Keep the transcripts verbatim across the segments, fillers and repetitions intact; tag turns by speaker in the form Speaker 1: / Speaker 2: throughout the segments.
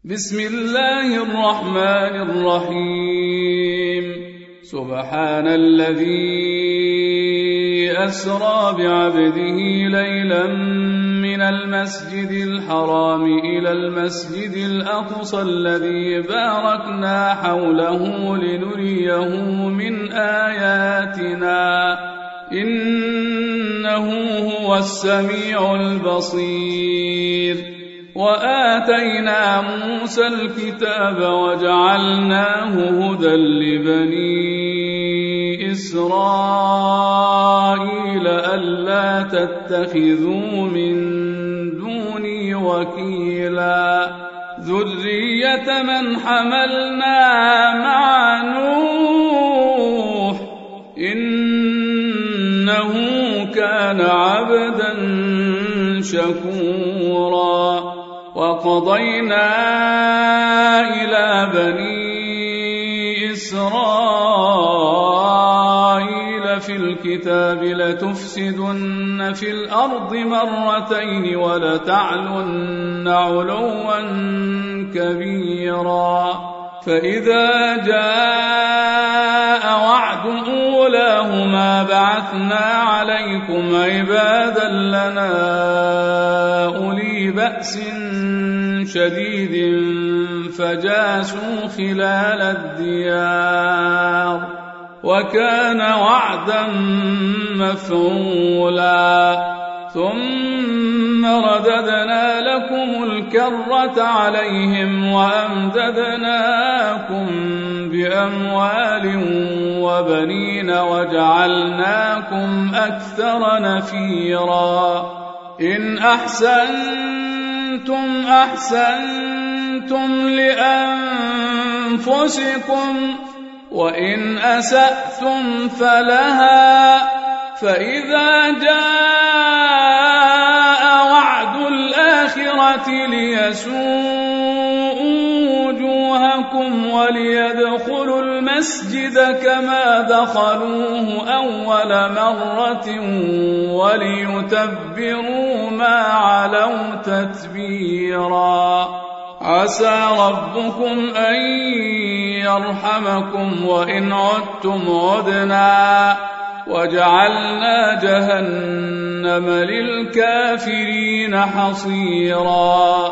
Speaker 1: بسم الله الرحمن الرحيم سبحان الذي أسرى بعبده ليلا من المسجد الحرام إلى المسجد الأقصى الذي باركنا حوله لنريه من آياتنا إنه هو السميع البصير وآتينا موسى الكتاب وجعلناه هدى لبني إسرائيل ألا تتخذوا من دوني وكيلا ذرية من حملنا مع نوح إنه كان عبدا شكورا وقضينا إلى بني إسرائيل في الكتاب لتفسدن في الأرض مرتين ولتعلن علوا كبيرا فإذا جاء وعد أولاهما بعثنا عليكم عبادا لنا أولي بأس شديد فجاسوا خلال الديار وكان وعدا مفعولا ثم رددنا لكم الكرة عليهم وأمددناكم بأموال وبنين وجعلناكم أكثر نفيرا إن أحسنتم أحسنتم لأنفسكم وإن أسأتم فلها فإذا جاء وعد الآخرة ليسوءوا وجوهكم وليدخلوا المسجد كما دخلوه أول مرة وليتبروا ما علوا تتبيرا عسى ربكم أن يرحمكم وإن عدتم عدنا وجعلنا جهنم للكافرين حصيرا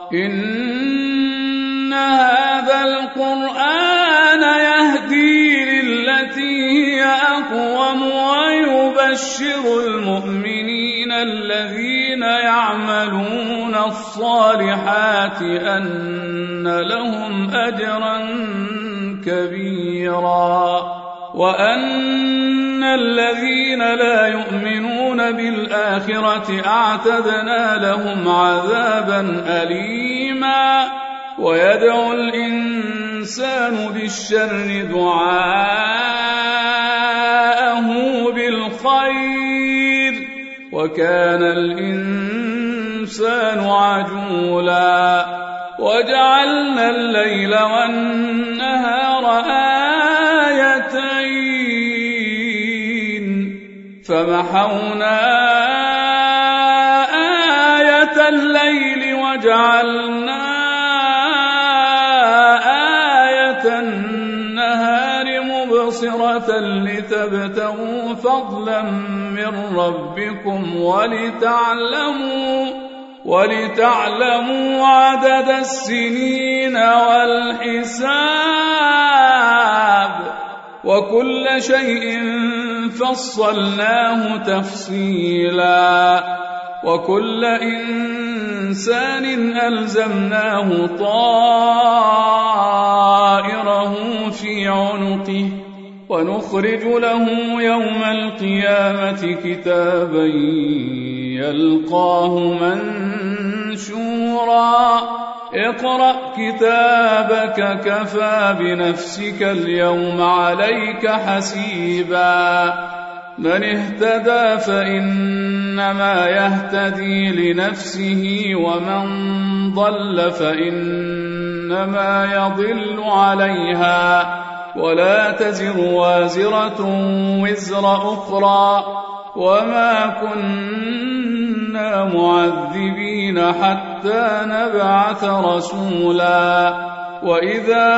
Speaker 1: إن هذا القرآن يهدي للتي هي أقوم ويبشر المؤمنين الذين يعملون الصالحات أن لهم أجرا كبيرا وأن الذين لا يؤمنون بالآخرة أعتدنا لهم عذابا أليما ويدعو الإنسان بالشر دعاءه بالخير وكان الإنسان عجولا وجعلنا الليل والنهار آيتين فمحونا آية الليل وجعلنا آية النهار مبصرة لتبتغوا فضلا من ربكم ولتعلموا ولتعلموا عدد السنين والحساب وكل شيء فصلناه تفصيلا وكل إنسان ألزمناه طائره في عنقه ونخرج له يوم القيامة كتابا يلقاه منشورا اقرأ كتابك كفى بنفسك اليوم عليك حسيبا من اهتدى فإنما يهتدي لنفسه ومن ضل فإنما يضل عليها ولا تزر وازرة وزر أخرى وما كنا كنا معذبين حتى نبعث رسولا وإذا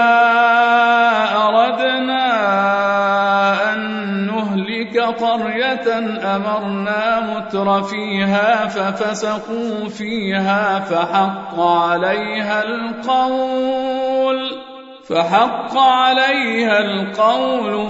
Speaker 1: أردنا أن نهلك قرية أمرنا متر فيها ففسقوا فيها فحق عليها القول فحق عليها القول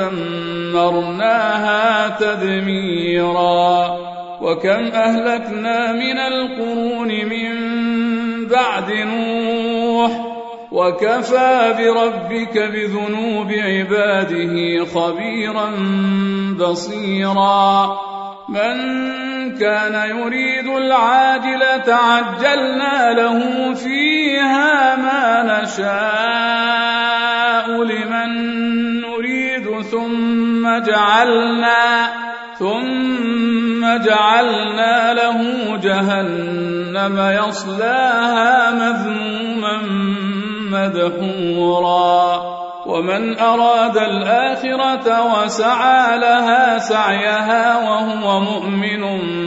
Speaker 1: فدمرناها تدميرا وكم أهلكنا من القرون من بعد نوح وكفى بربك بذنوب عباده خبيرا بصيرا من كان يريد العاجلة عجلنا له فيها ما نشاء لمن نريد ثم جعلنا ثم جعلنا له جهنم يصلاها مذموما مدحورا ومن أراد الآخرة وسعى لها سعيها وهو مؤمن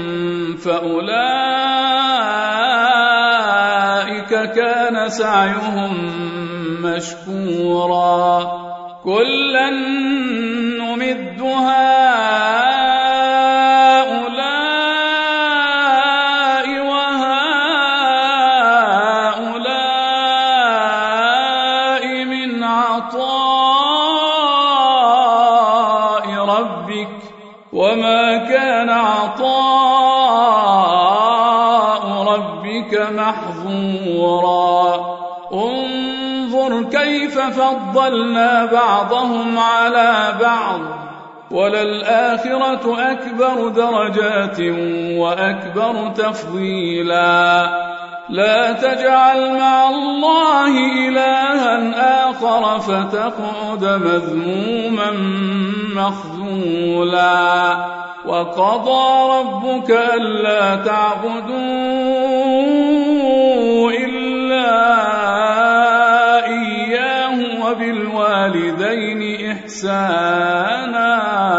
Speaker 1: فأولئك كان سعيهم مشكورا كلا نمد هؤلاء وهؤلاء من عطاء ربك وما كان عطاء ربك محظورا انظر كيف فضلنا بعضهم على بعض وللآخرة أكبر درجات وأكبر تفضيلا لا تجعل مع الله إلها آخر فتقعد مذموما مخذولا وقضى ربك ألا تعبدوا إلا إياه وبالوالدين إحسانا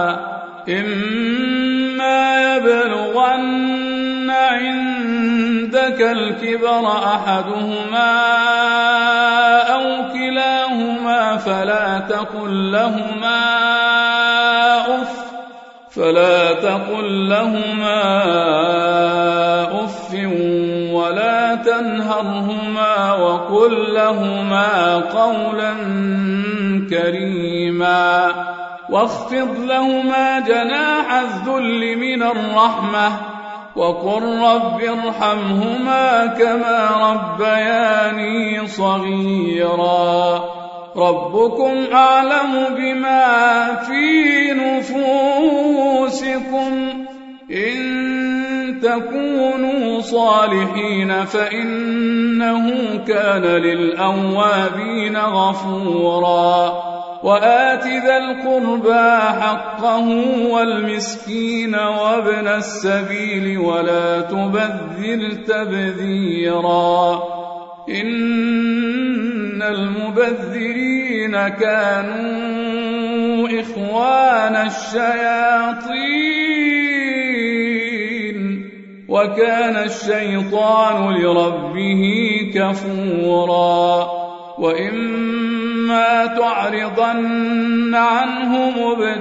Speaker 1: إما يبلغن عندك الكبر أحدهما أو كلاهما فلا تقل لهما أف فلا تقل لهما أف ولا تنهرهما وقل لهما قولا كريما واخفض لهما جناح الذل من الرحمة وقل رب ارحمهما كما ربياني صغيرا ربكم أعلم بما في نفوسكم إن تكونوا صالحين فإنه كان للأوابين غفورا وآت ذا القربى حقه والمسكين وابن السبيل ولا تبذر تبذيرا إن المبذرين كانوا إخوان الشياطين وكان الشيطان لربه كفورا وإما تعرضن عنهم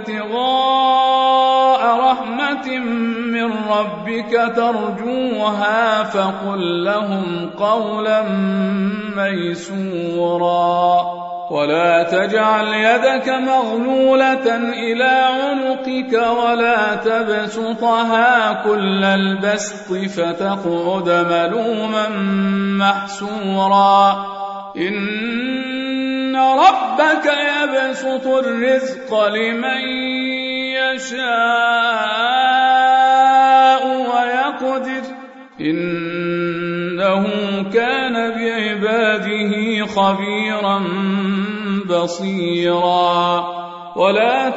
Speaker 1: ابتغاء رحمة من ربك ترجوها فقل لهم قولا ميسورا ولا تجعل يدك مغلولة إلى عنقك ولا تبسطها كل البسط فتقعد ملوما محسورا إن ربك يبسط الرزق لمن يشاء ويقدر إنه كان بعباده خبيرا بصيرا ولا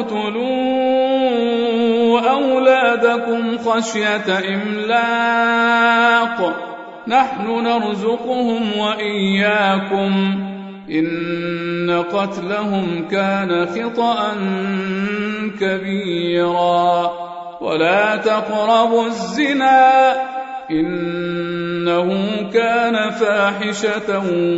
Speaker 1: تقتلوا أولادكم خشية إملاق نحن نرزقهم وإياكم إن قتلهم كان خطأ كبيرا ولا تقربوا الزنا إنه كان فاحشة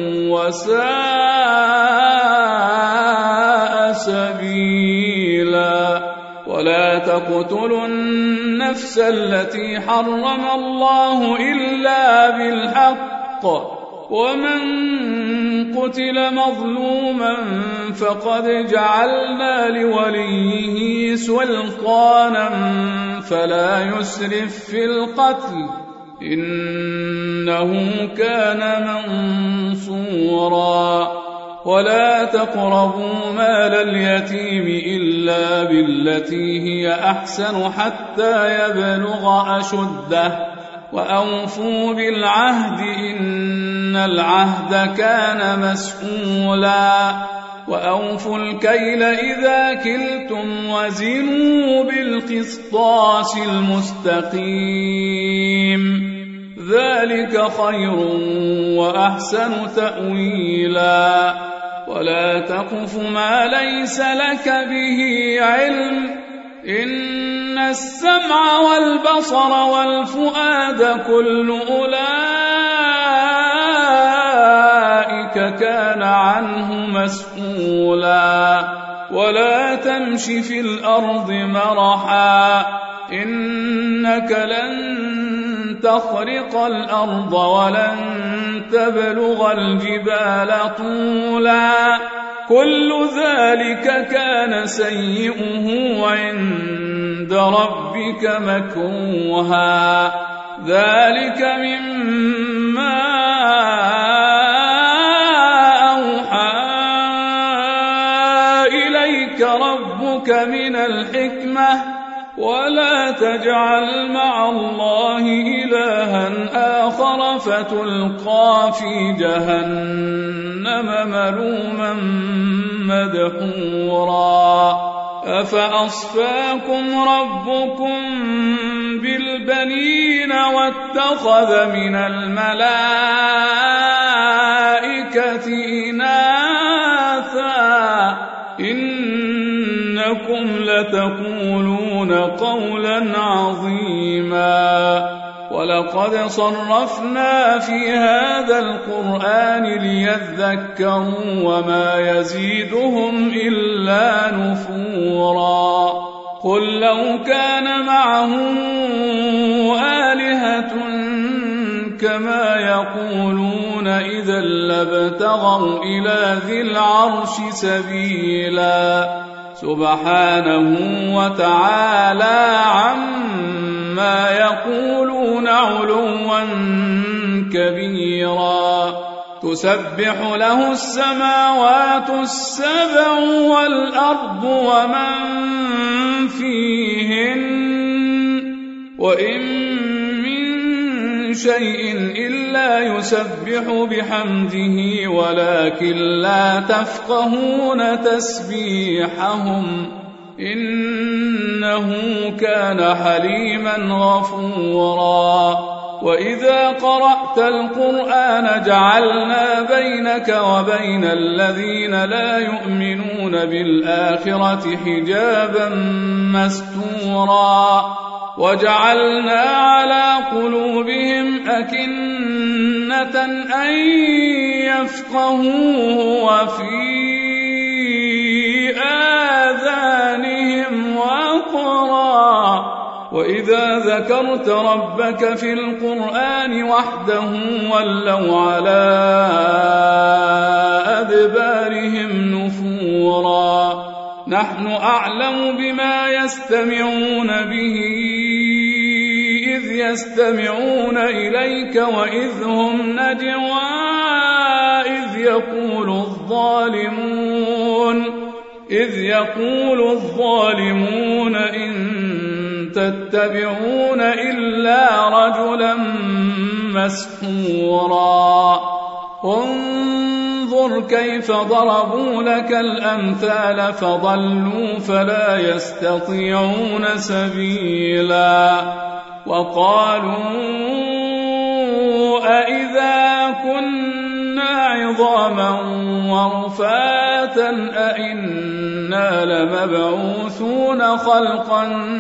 Speaker 1: وساء سبيلا ولا تقتلوا النفس التي حرم الله إلا بالحق ومن قتل مظلوما فقد جعلنا لوليه سلطانا فلا يسرف في القتل إنه كان منصورا ولا تقربوا مال اليتيم إلا بالتي هي أحسن حتى يبلغ أشده وأوفوا بالعهد إن العهد كان مسؤولا وأوفوا الكيل إذا كلتم وزنوا بالقسطاس المستقيم ذلك خير وأحسن تأويلا ولا تقف ما ليس لك به علم إن السمع والبصر والفؤاد كل أولئك كان عنه مسؤولا ولا تمش في الأرض مرحا إنك لن تخرق الأرض ولن تبلغ الجبال طولا كل ذلك كان سيئه عند ربك مكروها ذلك مما أوحى إليك ربك من الحكمة ولا تجعل مع الله إلها آخر فتلقى في جهنم ملوما مدحورا أفأصفاكم ربكم بالبنين واتخذ من الملائكة إناثا إنكم لتقولون قولا عظيما ولقد صرفنا في هذا القرآن ليذكروا وما يزيدهم إلا نفورا قل لو كان معه آلهة كما يقولون إذا لابتغوا إلى ذي العرش سبيلا سبحانه وتعالى عما يقولون علوا كبيرا تسبح له السماوات السبع والأرض ومن فيهن وإن شيء إلا يسبح بحمده ولكن لا تفقهون تسبيحهم إنه كان حليما غفورا وإذا قرأت القرآن جعلنا بينك وبين الذين لا يؤمنون بالآخرة حجابا مستورا وجعلنا على قلوبهم أكنة أن يفقهوه وفي آذانهم وقرا وإذا ذكرت ربك في القرآن وحده ولوا على أدبارهم نفورا نحن أعلم بما يستمعون به إذ يستمعون إليك وإذ هم نجوى إذ يقول الظالمون إذ يقول الظالمون إن تتبعون إلا رجلا مسحورا انظر كيف ضربوا لك الأمثال فضلوا فلا يستطيعون سبيلا وقالوا أإذا كنا عظاما ورفاتا أئنا لمبعوثون خلقا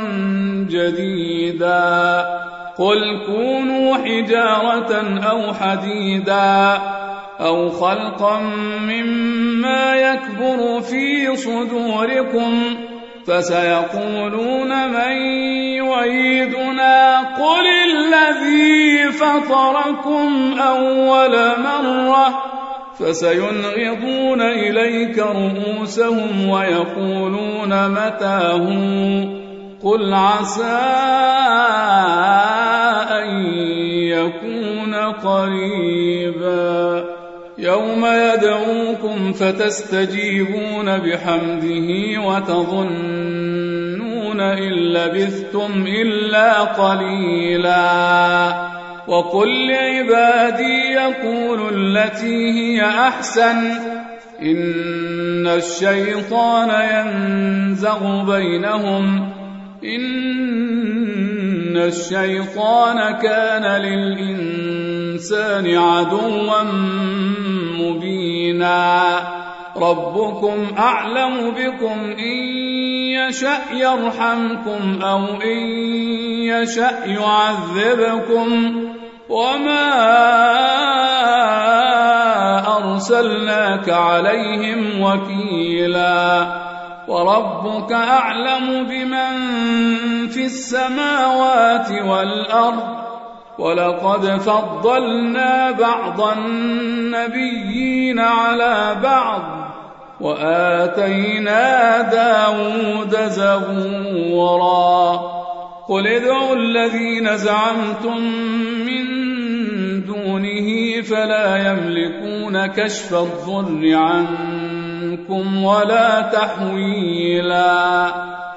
Speaker 1: جديدا قل كونوا حجارة أو حديدا أو خلقا مما يكبر في صدوركم فسيقولون من يعيدنا قل الذي فطركم أول مرة فسينغضون إليك رؤوسهم ويقولون متاه قل عسى أن يكون قريبا يوم يدعوكم فتستجيبون بحمده وتظنون إن لبثتم إلا قليلا وقل لعبادي يقولوا التي هي أحسن إن الشيطان ينزغ بينهم إن الشيطان كان للإنسان عدوا مبينا ربكم أعلم بكم إن يشأ يرحمكم أو إن يشأ يعذبكم وما أرسلناك عليهم وكيلا وربك أعلم بمن في السماوات والأرض ولقد فضلنا بعض النبيين على بعض وآتينا داود زبورا قل ادعوا الذين زعمتم من دونه فلا يملكون كشف الضر عنكم ولا تحويلا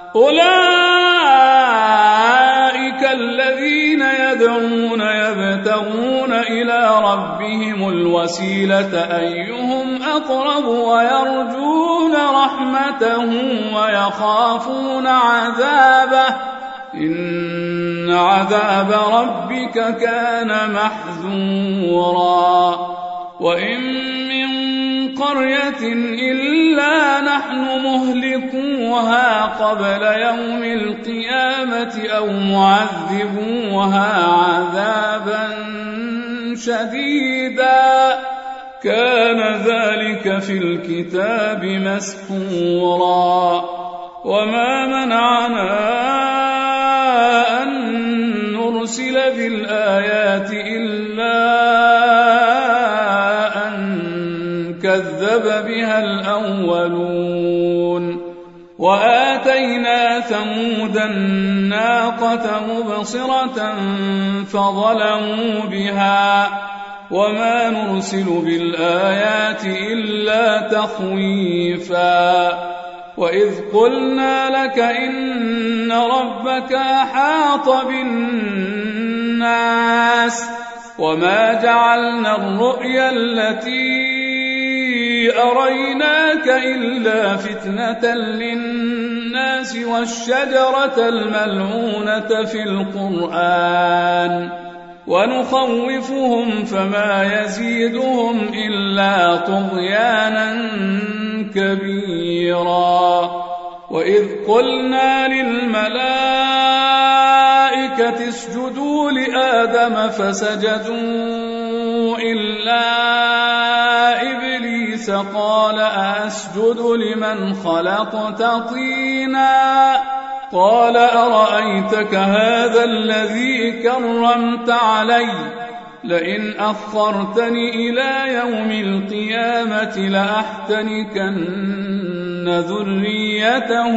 Speaker 1: أولئك الذين يدعون يبتغون إلى ربهم الوسيلة أيهم أقرب ويرجون رحمته ويخافون عذابه إن عذاب ربك كان محذورا وإن من قرية إلا نحن مهلكوها قبل يوم القيامة أو معذبوها عذابا شديدا كان ذلك في الكتاب مسطورا وما منعنا أن نرسل بالآيات إلا كذب بها الأولون وآتينا ثمود الناقة مبصرة فظلموا بها وما نرسل بالآيات إلا تخويفا وإذ قلنا لك إن ربك أحاط بالناس وما جعلنا الرؤيا التي أريناك إلا فتنة للناس والشجرة الملعونة في القرآن ونخوفهم فما يزيدهم إلا طغيانا كبيرا وإذ قلنا للملائكة اسجدوا لآدم فسجدوا إلا إبليس قال أسجد لمن خلقت طينا قال أرأيتك هذا الذي كرمت علي لئن أخرتني إلى يوم القيامة لأحتنكن ذريته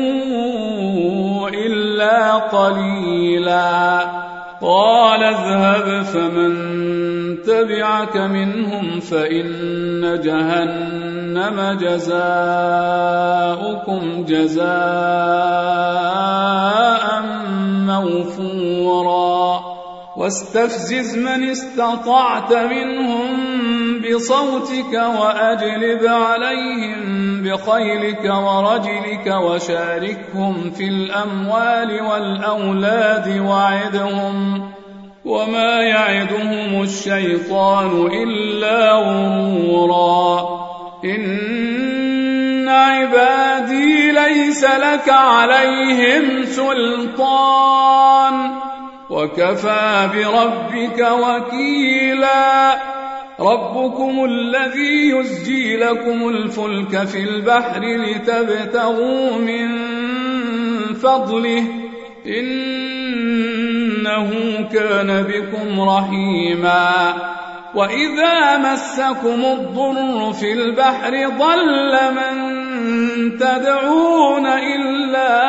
Speaker 1: إلا قليلا قال اذهب فمن تبعك منهم فإن جهنم جزاؤكم جزاء موفورا واستفزز من استطعت منهم بصوتك وأجلب عليهم بخيلك ورجلك وشاركهم في الأموال والأولاد وعدهم وما يعدهم الشيطان إلا غرورا إن عبادي ليس لك عليهم سلطان وكفى بربك وكيلا ربكم الذي يزجي لكم الفلك في البحر لتبتغوا من فضله إنه كان بكم رحيما وإذا مسكم الضر في البحر ضل من تدعون إلا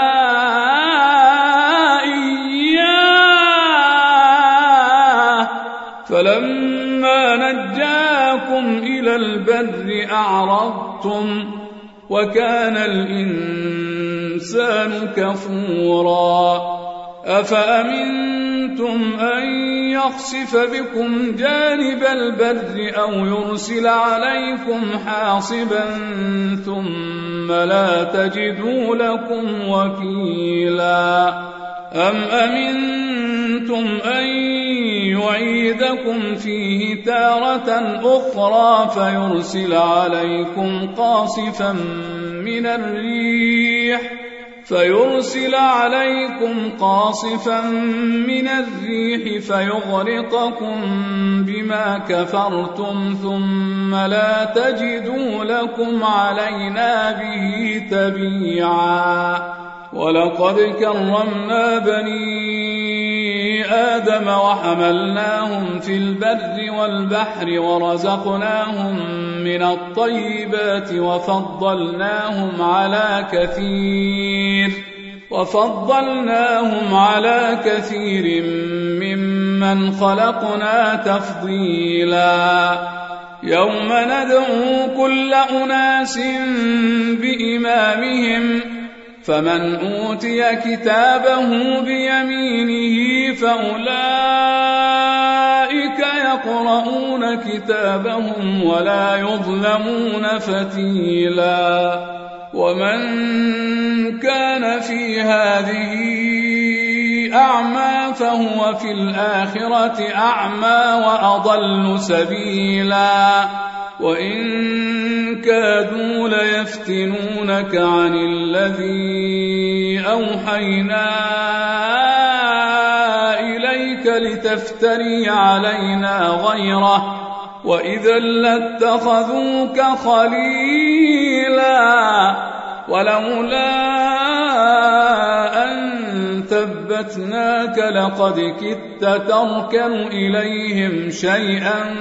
Speaker 1: إياه فلما نجاكم إلى البر أعرضتم وكان الإنسان كفورا أفأمنتم أن يخسف بكم جانب البر أو يرسل عليكم حاصبا ثم لا تجدوا لكم وكيلا أم أمنتم أن يعيدكم فيه تارة أخرى فيرسل عليكم قاصفا من الريح فيرسل عليكم قاصفا من الريح فيغرقكم بما كفرتم ثم لا تجدوا لكم علينا به تبيعا ولقد كرمنا بني آدم وحملناهم في البر والبحر ورزقناهم من الطيبات وفضلناهم على كثير وفضلناهم على كثير ممن خلقنا تفضيلا يوم ندعو كل أناس بإمامهم فمن أوتي كتابه بيمينه فأولئك يقرؤون كتابهم ولا يظلمون فتيلا ومن كان في هذه أعمى فهو في الآخرة أعمى وأضل سبيلا وإن كادوا ليفتنونك عن الذي أوحينا إليك لتفتري علينا غيره وإذا لاتخذوك خليلا ولولا أن ثبتناك لقد كدت تركن إليهم شيئا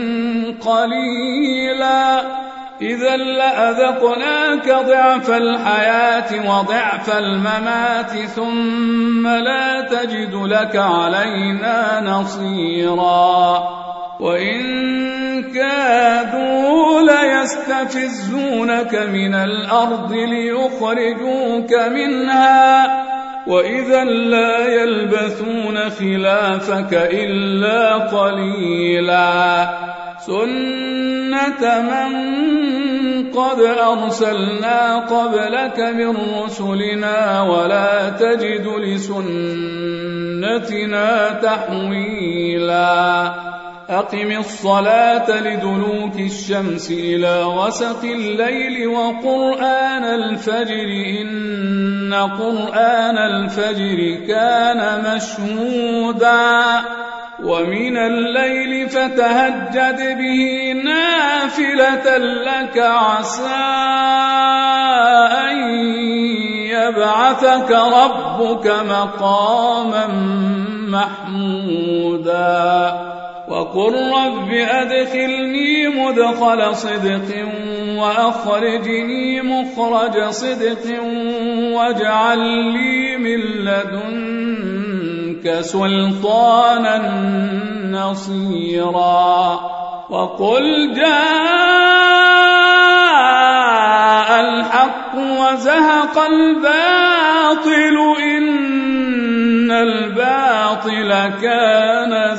Speaker 1: قليلا إذا لأذقناك ضعف الحياة وضعف الممات ثم لا تجد لك علينا نصيرا وإن كادوا ليستفزونك من الأرض ليخرجوك منها وإذا لا يلبثون خلافك إلا قليلا سنة من قد أرسلنا قبلك من رسلنا ولا تجد لسنتنا تحويلا أقم الصلاة لدلوك الشمس إلى غسق الليل وقرآن الفجر إن قرآن الفجر كان مشهودا ومن الليل فتهجد به نافلة لك عسى أن يبعثك ربك مقاما محمودا وقل رب أدخلني مدخل صدق وأخرجني مخرج صدق واجعل لي من لدنك سلطانا نصيرا وقل جاء الحق وزهق الباطل إن الباطل كان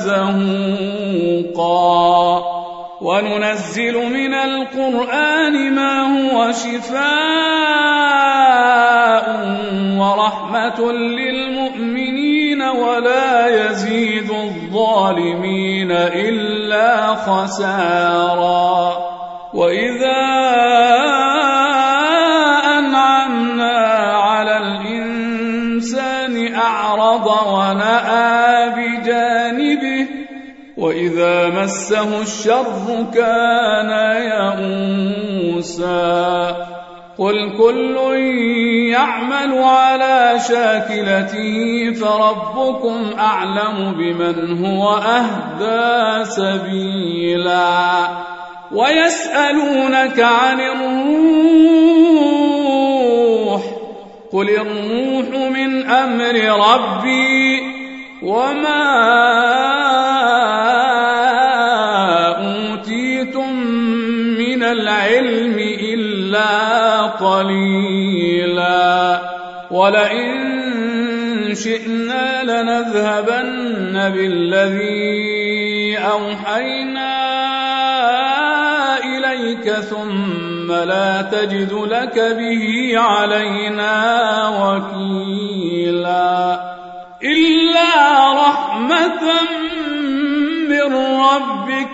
Speaker 1: زهوقا وننزل من القرآن ما هو شفاء ورحمة للمؤمنين ولا يزيد الظالمين إلا خسارا. وإذا أنعمنا على الإنسان أعرض ونأى بجانبه وإذا مسه الشر كان يئوسا. قل كل يعمل على شاكلته فربكم أعلم بمن هو أهدى سبيلا. ويسألونك عن الروح قل الروح من أمر ربي وما أوتيتم من العلم إلا قليلا. ولئن شئنا لنذهبن بالذي أوحينا إليك ثم لا تجد لك به علينا وكيلا. إلا رحمة من ربك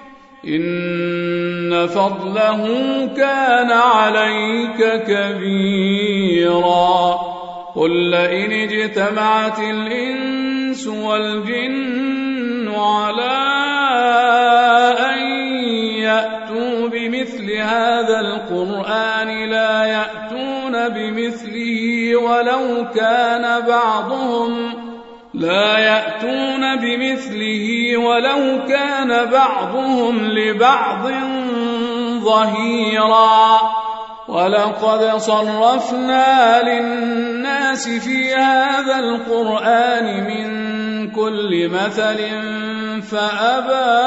Speaker 1: إن فضله كان عليك كبيرا. قل لئن اجتمعت الإنس والجن على أن يأتوا بمثل هذا القرآن لا يأتون بمثله ولو كان بعضهم لا يأتون بمثله ولو كان بعضهم لبعض ظهيرا. ولقد صرفنا للناس في هذا القرآن من كل مثل فأبى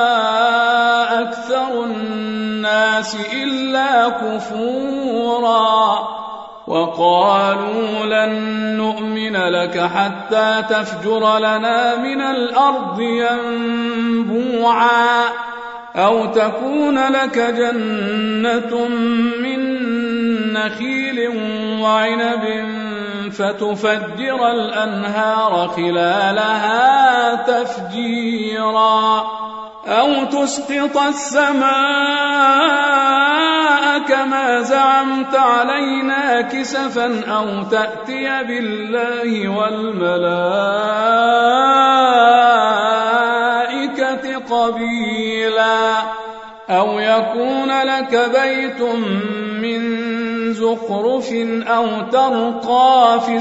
Speaker 1: أكثر الناس إلا كفورا. وقالوا لن نؤمن لك حتى تفجر لنا من الأرض ينبوعا أو تكون لك جنة من نخيل وعنب فتفجر الأنهار خلالها تفجيرا أو تسقط السماء كما زعمت علينا كسفا أو تأتي بالله والملائكة قبيلا أو يكون لك بيت من زخرف أو ترقى في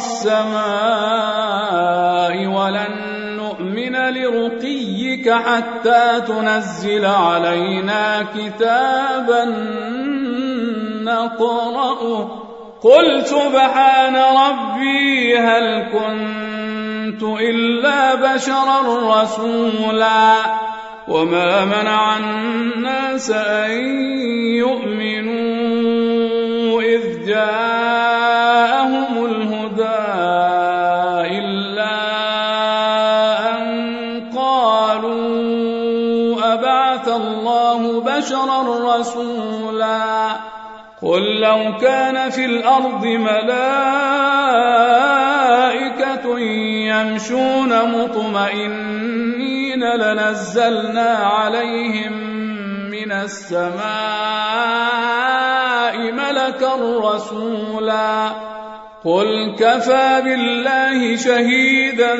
Speaker 1: السماء ولن نؤمن لرقيك حتى تنزل علينا كتابا نقرأه قل سبحان ربي هل كنت إلا بشرا رسولا. وما منع الناس أن يؤمنوا إذ جاءهم الهدى إلا أن قالوا أبعث الله بشرا رسولا. قل لو كان في الأرض ملائكة يمشون مطمئنين لنزلنا عليهم من السماء ملكا رسولا. قل كفى بالله شهيدا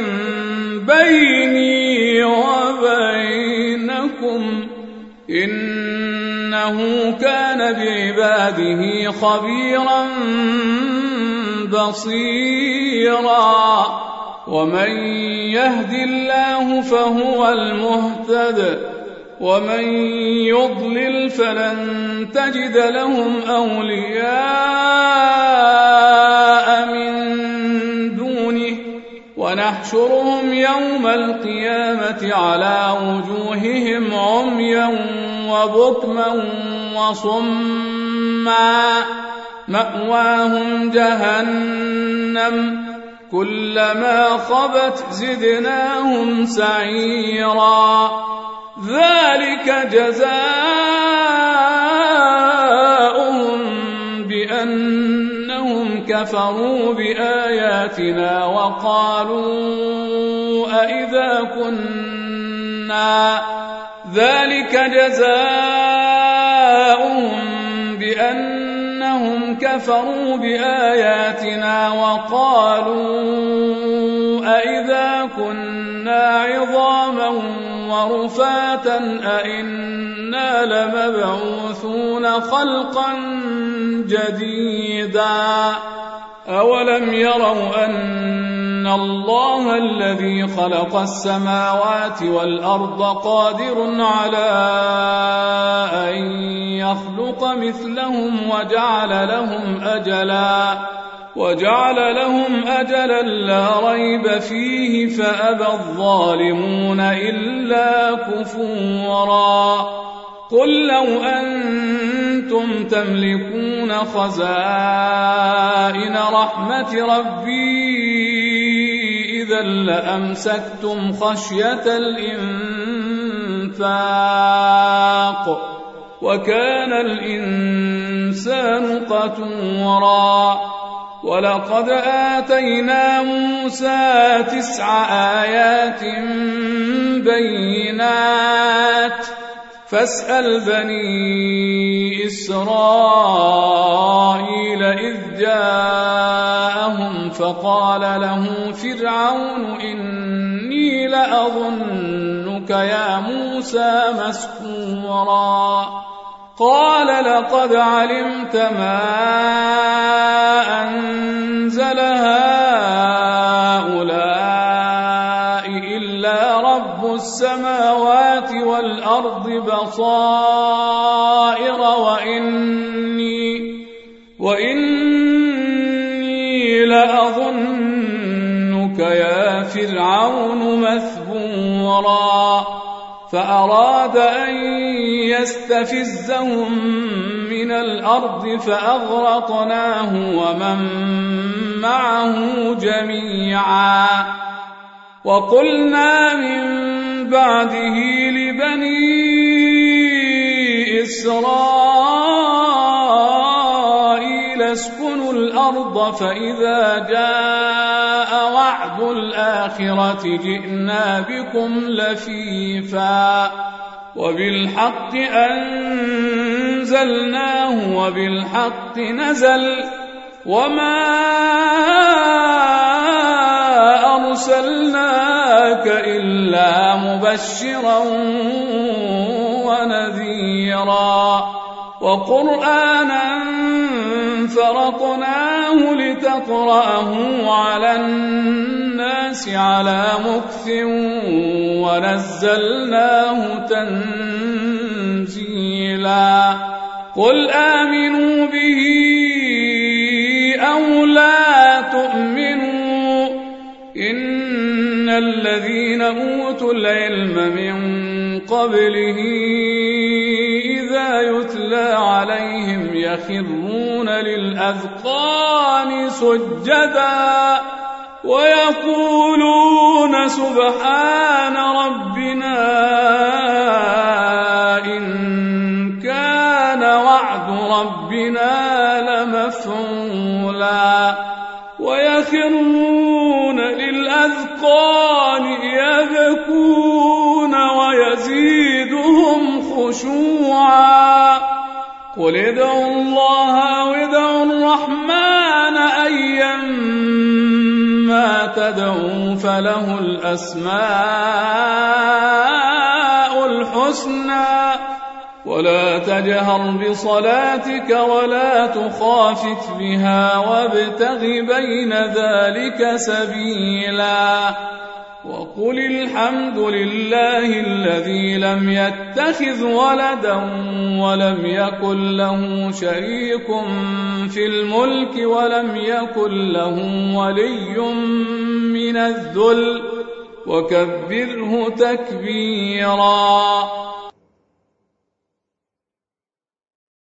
Speaker 1: بيني وبينكم إنه كان بعباده خبيرا بصيرا. ومن يهد الله فهو المهتد ومن يضلل فلن تجد لهم أولياء من دونه ونحشرهم يوم القيامة على وجوههم عميا وبكما وصما مأواهم جهنم كلما خبت زدناهم سعيرا. ذلك جزاؤهم بأنهم كفروا كفروا بآياتنا وقالوا أإذا كنا ذلك جزاؤهم بأنهم كفروا بآياتنا وقالوا أإذا كنا عظاما ورفاتا أإنا لمبعوثون خلقا جديدا أولم يروا أن الله الذي خلق السماوات والأرض قادر على أن يخلق مثلهم وجعل لهم أجلا وجعل لهم أجلا لا ريب فيه فأبى الظالمون إلا كفورا قل لو أنتم تملكون خزائن رحمة ربي إذا لأمسكتم خشية الإنفاق وكان الإنسان قتورا ولقد آتينا موسى تسع آيات بينات فاسأل بني إسرائيل إذ جاءهم فقال له فرعون إني لأظنك يا موسى مسحورا قال لقد علمت ما أنزل هؤلاء إلا رب السماوات والأرض بصائر وإني, وإني لأظنك يا فرعون مثبورا فأراد أن يستفزهم من الأرض فأغرقناه ومن معه جميعا وقلنا من بعده لبني إسرائيل اسكنوا الأرض فإذا جاء وعد الآخرة جئنا بكم لفيفا وبالحق أنزلناه وبالحق نزل وما أرسلناك إلا مبشرا ونذيرا وقرآنا فرقناه لتقرأه على الناس على مكث ونزلناه تنزيلا قل آمنوا به أو لا تؤمنوا إن الذين أوتوا العلم من قبله إذا يتلى عليهم يخرون للأذقان سجدا ويقولون سبحان ربنا إن كان وعد ربنا لمفعولا ويخرون للأذقان يبكون ويزيدهم خشوعا قل ادعوا الله أو ادعوا الرحمن أيما تدعوا فله الأسماء الحسنى ولا تجهر بصلاتك ولا تخافت بها وابتغ بين ذلك سبيلا وقل الحمد لله الذي لم يتخذ ولدا ولم يكن له شريك في الملك ولم يكن له ولي من الذل وكبره تكبيرا